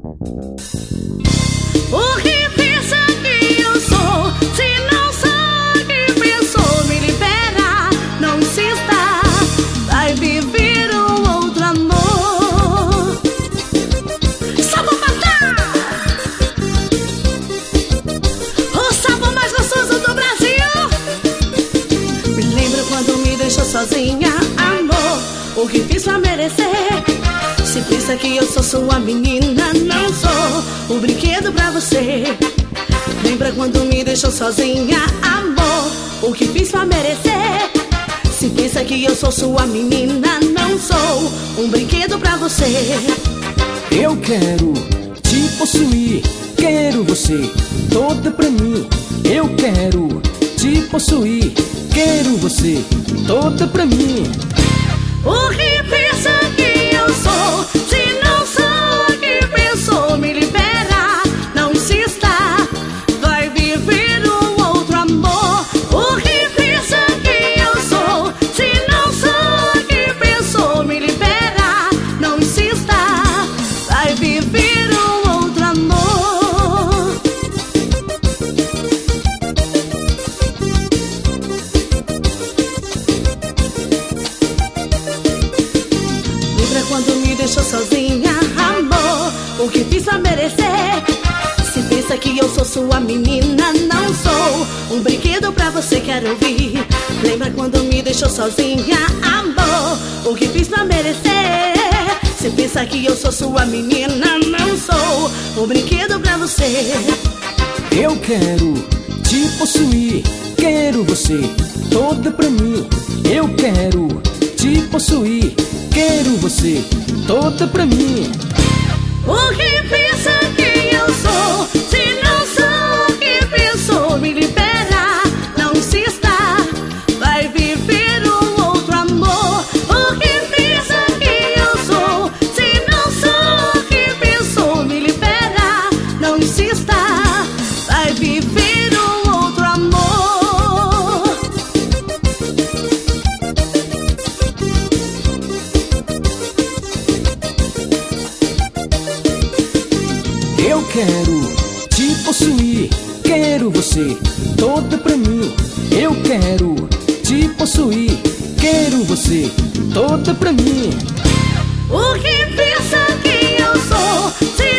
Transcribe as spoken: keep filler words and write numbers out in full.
O que pensa que eu sou? Se não sou o que pensou, me libera, não insista, vai viver um outro amor. Só vou matar o sabor mais gostoso do Brasil. Me lembro quando me deixou sozinha, amor, o que fiz pra merecer? Se pensa que eu sou sua menina, não sou o brinquedo pra você. Lembra quando me deixou sozinha, amor, o que fiz pra merecer? Se pensa que eu sou sua menina, não sou um brinquedo pra você. Eu quero te possuir, quero você toda pra mim. Eu quero te possuir, quero você toda pra mim. O que pensa que eu sou? Se não sou o que pensou, me libera, não insista, vai viver um outro amor. O que pensa que eu sou? Se não sou o que pensou, me libera, não insista, vai viver um outro amor. Lembra quando me deixou sozinha, amor, o que fiz pra merecer? Se pensa que eu sou sua menina, não sou um brinquedo pra você, quero ouvir. Lembra quando me deixou sozinha, amor, o que fiz pra merecer? Se pensa que eu sou sua menina, não sou um brinquedo pra você. Eu quero te possuir, quero você toda pra mim. Eu quero te possuir, quero você toda pra mim. O que pensa que eu sou? Se não sou o que pensou, me libera, não insista, vai viver um outro amor. O que pensa que eu sou? Se não sou o que pensou, me libera, não insista, vai viver um outro amor. Eu quero te possuir, quero você toda pra mim. Eu quero te possuir, quero você toda pra mim. O que pensa que eu sou? Se